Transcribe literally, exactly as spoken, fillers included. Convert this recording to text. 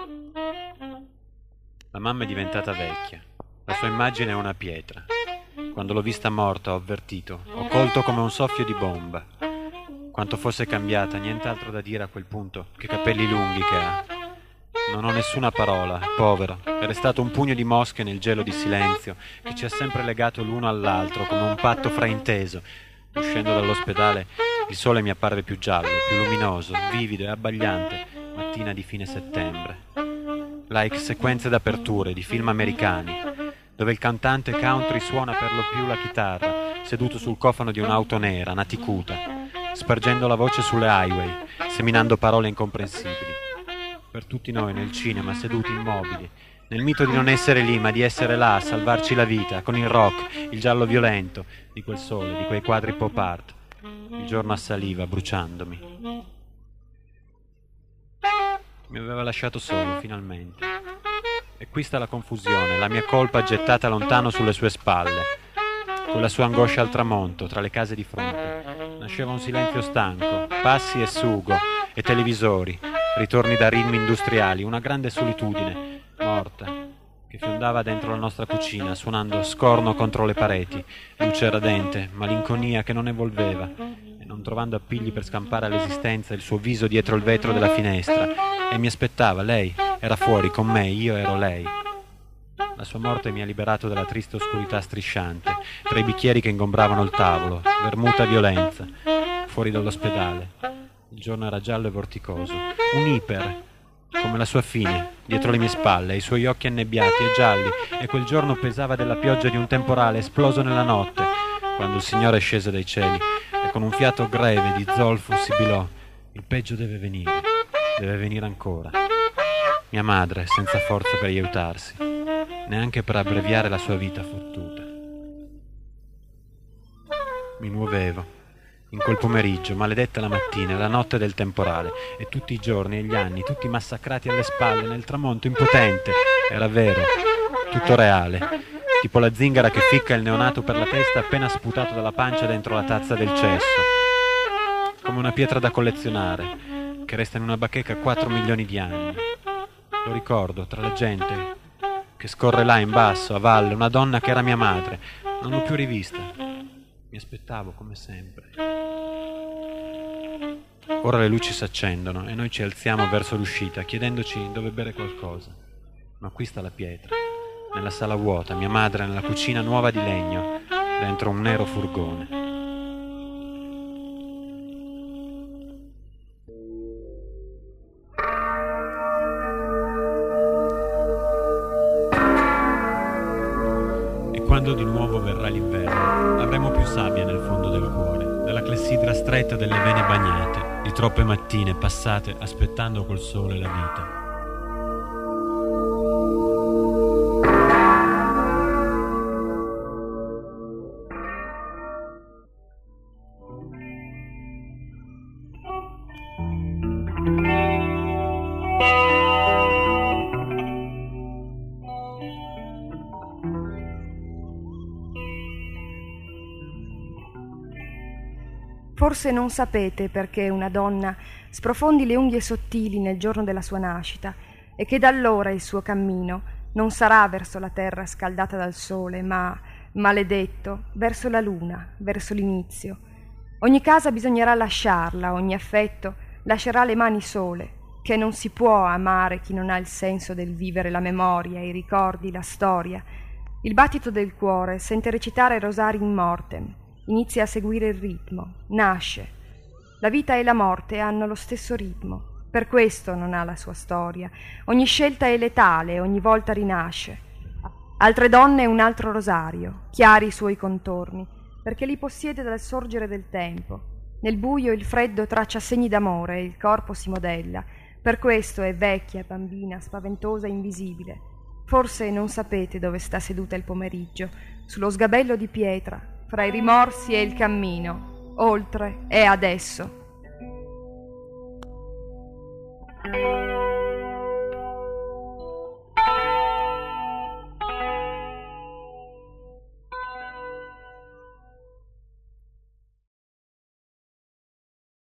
La mamma è diventata vecchia. La sua immagine è una pietra. Quando l'ho vista morta ho avvertito, ho colto come un soffio di bomba. Quanto fosse cambiata, nient'altro da dire a quel punto, che capelli lunghi che ha. Non ho nessuna parola, povero. È restato un pugno di mosche nel gelo di silenzio che ci ha sempre legato l'uno all'altro come un patto frainteso. Uscendo dall'ospedale il sole mi apparve più giallo, più luminoso, vivido e abbagliante, mattina di fine settembre. Like sequenze d'aperture di film americani, dove il cantante country suona per lo più la chitarra, seduto sul cofano di un'auto nera, naticuta, spargendo la voce sulle highway, seminando parole incomprensibili. Per tutti noi nel cinema, seduti immobili, nel mito di non essere lì, ma di essere là a salvarci la vita, con il rock, il giallo violento, di quel sole, di quei quadri pop art. Il giorno assaliva, bruciandomi. Mi aveva lasciato solo, finalmente. E qui sta la confusione, la mia colpa gettata lontano sulle sue spalle. Con la sua angoscia al tramonto, tra le case di fronte. Nasceva un silenzio stanco, passi e sugo, e televisori, ritorni da ritmi industriali, una grande solitudine, morta, che fiondava dentro la nostra cucina, suonando scorno contro le pareti, luce radente, malinconia che non evolveva, e non trovando appigli per scampare all'esistenza il suo viso dietro il vetro della finestra. E mi aspettava, lei era fuori con me, io ero lei. La sua morte mi ha liberato dalla triste oscurità strisciante, tra i bicchieri che ingombravano il tavolo, vermuta violenza, fuori dall'ospedale. Il giorno era giallo e vorticoso, un iper, come la sua fine, dietro le mie spalle, i suoi occhi annebbiati e gialli, e quel giorno pesava della pioggia di un temporale esploso nella notte, quando il Signore scese dai cieli e con un fiato greve di zolfo sibilò: il peggio deve venire, deve venire ancora. Mia madre, senza forza per aiutarsi, neanche per abbreviare la sua vita fottuta. Mi muovevo. In quel pomeriggio, maledetta la mattina, la notte del temporale, e tutti i giorni e gli anni, tutti massacrati alle spalle, nel tramonto impotente. Era vero, tutto reale, tipo la zingara che ficca il neonato per la testa appena sputato dalla pancia dentro la tazza del cesso. Come una pietra da collezionare, che resta in una bacheca quattro milioni di anni. Lo ricordo, tra la gente che scorre là in basso, a valle, una donna che era mia madre. Non l'ho più rivista. Mi aspettavo, come sempre. Ora le luci si accendono e noi ci alziamo verso l'uscita, chiedendoci dove bere qualcosa. Ma qui sta la pietra, nella sala vuota, mia madre nella cucina nuova di legno, dentro un nero furgone. Quando di nuovo verrà l'inverno, avremo più sabbia nel fondo del cuore, della clessidra stretta delle vene bagnate, di troppe mattine passate aspettando col sole la vita. Forse non sapete perché una donna sprofondi le unghie sottili nel giorno della sua nascita e che da allora il suo cammino non sarà verso la terra scaldata dal sole, ma, maledetto, verso la luna, verso l'inizio. Ogni casa bisognerà lasciarla, ogni affetto lascerà le mani sole, che non si può amare chi non ha il senso del vivere la memoria, i ricordi, la storia. Il battito del cuore sente recitare rosari in mortem, inizia a seguire il ritmo, nasce. La vita e la morte hanno lo stesso ritmo, per questo non ha la sua storia. Ogni scelta è letale, ogni volta rinasce. Altre donne un altro rosario, chiari i suoi contorni, perché li possiede dal sorgere del tempo. Nel buio il freddo traccia segni d'amore e il corpo si modella. Per questo è vecchia, bambina, spaventosa e invisibile. Forse non sapete dove sta seduta il pomeriggio, sullo sgabello di pietra, fra i rimorsi e il cammino, oltre e adesso.